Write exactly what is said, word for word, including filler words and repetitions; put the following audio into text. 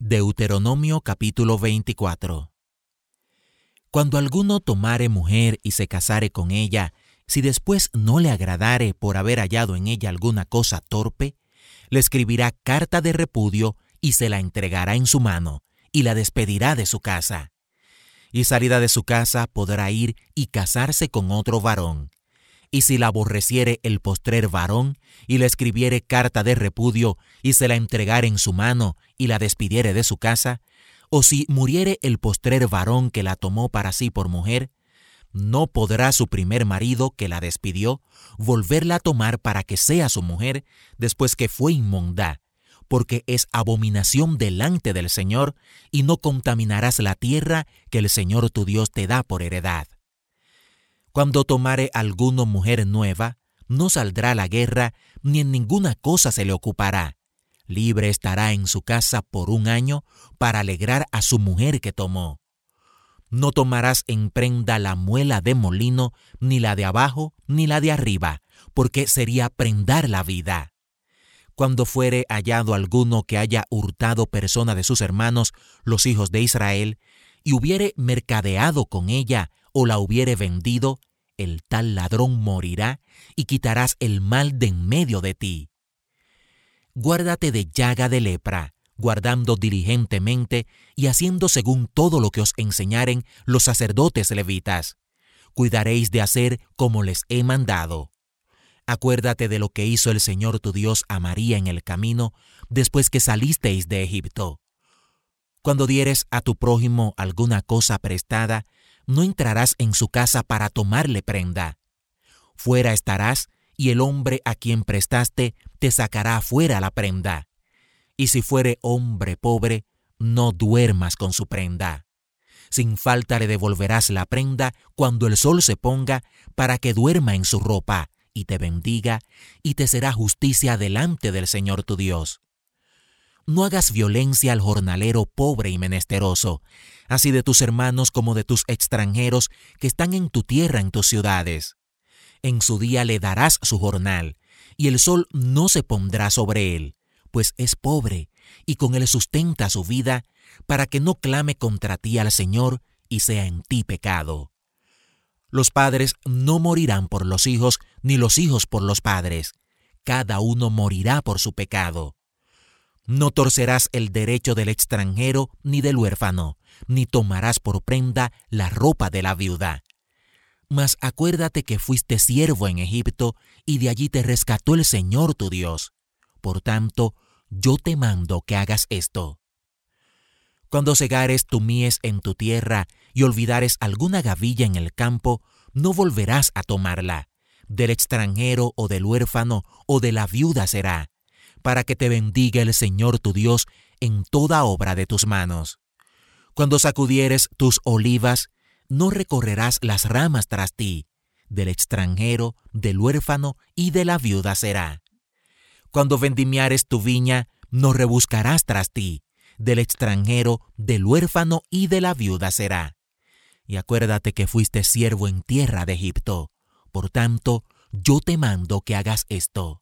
Deuteronomio capítulo veinticuatro. Cuando alguno tomare mujer y se casare con ella, si después no le agradare por haber hallado en ella alguna cosa torpe, le escribirá carta de repudio y se la entregará en su mano, y la despedirá de su casa. Y salida de su casa podrá ir y casarse con otro varón. Y si la aborreciere el postrer varón, y le escribiere carta de repudio, y se la entregare en su mano, y la despidiere de su casa, o si muriere el postrer varón que la tomó para sí por mujer, no podrá su primer marido que la despidió volverla a tomar para que sea su mujer después que fue inmunda, porque es abominación delante del Señor, y no contaminarás la tierra que el Señor tu Dios te da por heredad. Cuando tomare alguno mujer nueva, no saldrá a la guerra, ni en ninguna cosa se le ocupará. Libre estará en su casa por un año para alegrar a su mujer que tomó. No tomarás en prenda la muela de molino, ni la de abajo, ni la de arriba, porque sería prendar la vida. Cuando fuere hallado alguno que haya hurtado persona de sus hermanos, los hijos de Israel, y hubiere mercadeado con ella, o la hubiere vendido, el tal ladrón morirá, y quitarás el mal de en medio de ti. Guárdate de llaga de lepra, guardando diligentemente y haciendo según todo lo que os enseñaren los sacerdotes levitas. Cuidaréis de hacer como les he mandado. Acuérdate de lo que hizo el Señor tu Dios a María en el camino, después que salisteis de Egipto. Cuando dieres a tu prójimo alguna cosa prestada, no entrarás en su casa para tomarle prenda. Fuera estarás, y el hombre a quien prestaste te sacará afuera la prenda. Y si fuere hombre pobre, no duermas con su prenda. Sin falta le devolverás la prenda cuando el sol se ponga, para que duerma en su ropa, y te bendiga, y te será justicia delante del Señor tu Dios. No hagas violencia al jornalero pobre y menesteroso, así de tus hermanos como de tus extranjeros que están en tu tierra, en tus ciudades. En su día le darás su jornal, y el sol no se pondrá sobre él, pues es pobre, y con él sustenta su vida, para que no clame contra ti al Señor y sea en ti pecado. Los padres no morirán por los hijos, ni los hijos por los padres. Cada uno morirá por su pecado. No torcerás el derecho del extranjero ni del huérfano, ni tomarás por prenda la ropa de la viuda. Mas acuérdate que fuiste siervo en Egipto, y de allí te rescató el Señor tu Dios. Por tanto, yo te mando que hagas esto. Cuando segares tu mies en tu tierra y olvidares alguna gavilla en el campo, no volverás a tomarla. Del extranjero o del huérfano o de la viuda será, para que te bendiga el Señor tu Dios en toda obra de tus manos. Cuando sacudieres tus olivas, no recorrerás las ramas tras ti. Del extranjero, del huérfano y de la viuda será. Cuando vendimiares tu viña, no rebuscarás tras ti. Del extranjero, del huérfano y de la viuda será. Y acuérdate que fuiste siervo en tierra de Egipto. Por tanto, yo te mando que hagas esto.